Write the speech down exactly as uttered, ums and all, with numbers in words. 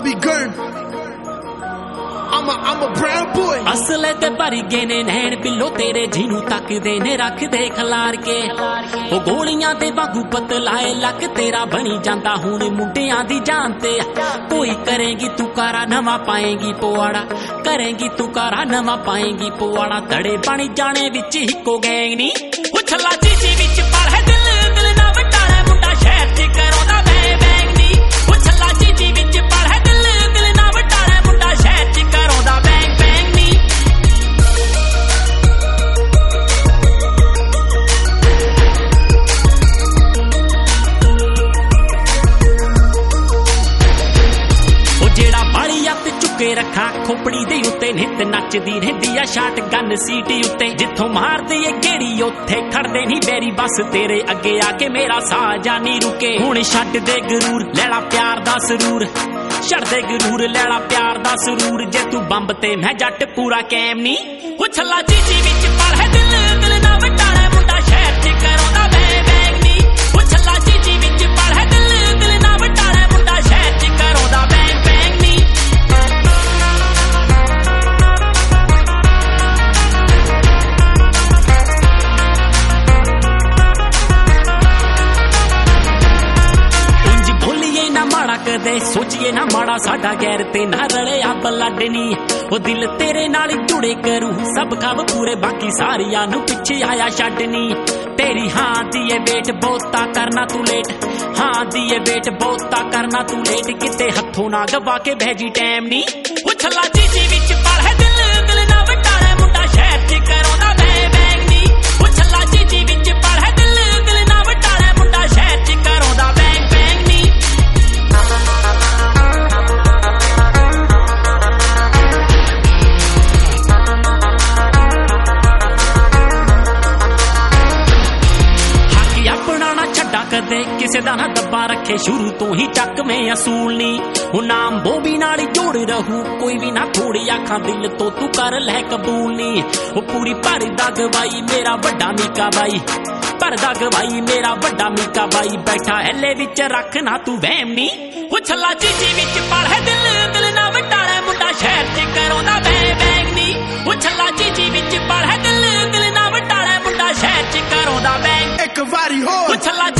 Bobby Gurn. I'm a, I'm a brown boy. असले ते भरी गए ने नैन बिलो तेरे जिनू तकदे ने रख दे खलार के ओ गोलियां दे वांगू पतलाए लक तेरा बनी जांदा हुण मुंडियां दी जान ते कोई करेगी तू कारा नवा पाएगी पोआड़ा करेगी तू कारा नवा पाएगी पोआड़ा तड़े बन जाने विच हिको गैंग नी उछला चीची विच पर है दिल दिल ना वटाले मुंडा शहर च करोंदा मैं बैंग नी उछला चीची विच पर है दिल दिल ना वटाले मुंडा शहर च करोंदा बैंग बैंग नी ओ जेड़ा बाली अत चुके रखा खोपड़ी दे उत्ते नित नचदी रहंदी आ शाट गन सीटी उत्ते जिथों मारदी ए गेड़ी उत्थे खड़दे नहीं बैरी बस तेरे अगे आके मेरा साह जानी रुके हुण छड्ड दे गरूर लैला प्यार दा सरूर छड्ड दे गरूर लैला प्यार दा सरूर जे तू बंब ते मैं जट पूरा कैम नी उछला चीची विच पर है दिल दिल ना वटाले मुंडा शहर च करोंदा मैं बैंग नी उछला चीची विच पर है दिल दिल ना वटाले मुंडा शहर च करोंदा बैंग बैंग नी कदे सोचिए ना माड़ा साडा गैर ते ना रले आ ब्लड नी ओ दिल तेरे नाल जुड़े करूं सब खब पूरे बाकी सारियां नु पिछे आया छड्ड नी तेरी हां दी ए वेट बहुता करना तू लेट हां दी ए वेट बहुता करना तू लेट किते हथों ना गवा के भेजी टाइम नी उछला चीची विच पर है दिल दिल ना वटाले मुंडा शहर च करोंदा मैं बैंग नी उछला चीची विच पर है दिल दिल ना वटाले मुंडा शहर च करोंदा बैंग बैंग नी कदे किसे दा ना डब्बा रखे शुरू तो ही चक में असूल नी ओ नाम बोबी नाल जोड़ रहू कोई भी ना थोड़ी आखां दिल तो तू कर लै कबूल नी ओ पूरी भर दा गवाई मेरा बड़ा मीका बाई भर दा गवाई मेरा बड़ा मीका बाई बैठा हले विच रख ना तू वहम नी उछला चीची विच पर है दिल दिल ना वटाले मुंडा शहर च करोंदा मैं बैंग नी उछला चीची विच पर है दिल दिल ना वटाले मुंडा शहर च करोंदा बैंग एक वारी हो उछला